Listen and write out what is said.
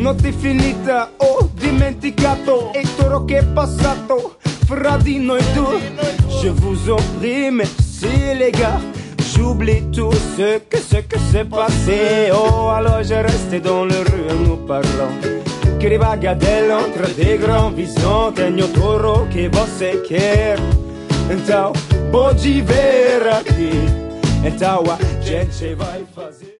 notte finita, ho dimenticato e toro che è passato fra di noi due. Je vous en prie, merci les gars, j'oublie tout ce que s'est passé. Oh, alors je restais dans le rue en nous parlant che rivagadella tra dei gran vision tegno toro che você quer. Então, pode ver aqui, então a gente vai fazer.